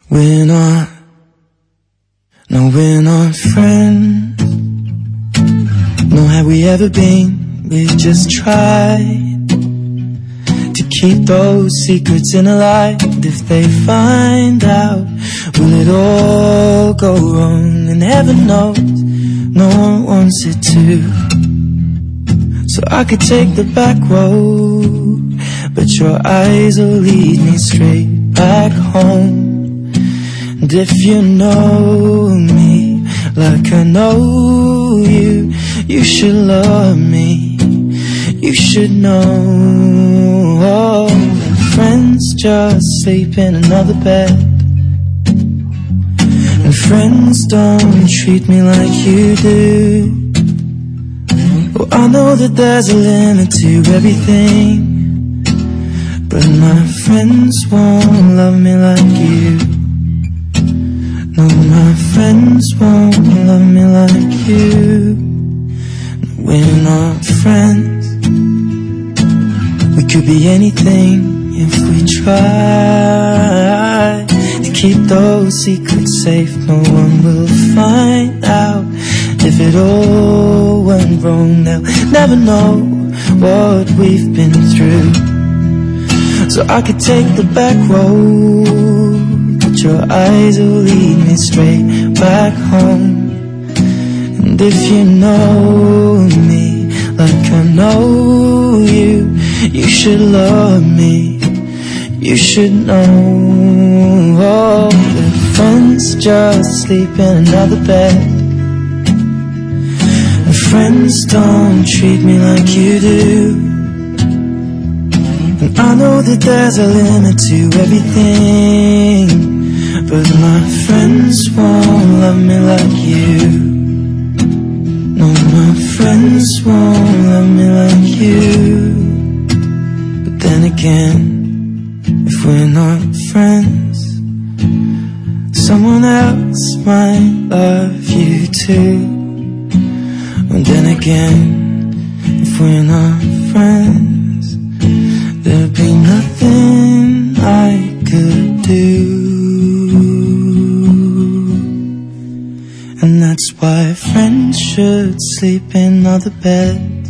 We're not, no, we're not friends. Nor have we ever been. We've just tried to keep those secrets in a light. If they find out, will it all go wrong? And heaven knows no one wants it to. So I could take the back road, but your eyes will lead me straight back home. And if you know me like I know you, you should love me, you should know. Oh, friends just sleep in another bed, and friends don't treat me like you do. Oh, I know that there's a limit to everything, but my friends won't love me like you. No, my friends won't love me like you. We're not friends. We could be anything if we try to keep those secrets safe. No one will find out. If it all went wrong, they'll never know what we've been through. So I could take the back road, but your eyes will lead me straight back home. And if you know me like I know you, you should love me, you should know. Oh, the friends just sleep in another bed, and friends don't treat me like you do. And I know that there's a limit to everything, but my friends won't love me like you. No, my friends won't love me like you. But then again, if we're not friends, someone else might love you too. And then again, if we're not friends, there'd be nothing I could do. And that's why friends should sleep in other beds,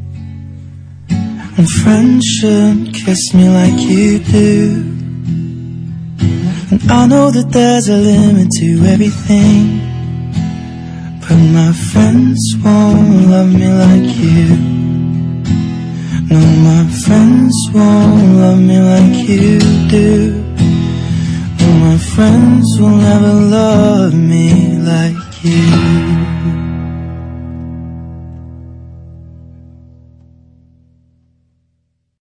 and friends should kiss me like you do. And I know that there's a limit to everything, but my friends won't love me like you. No, my friends won't love me like you do. No, my friends will never love me like you.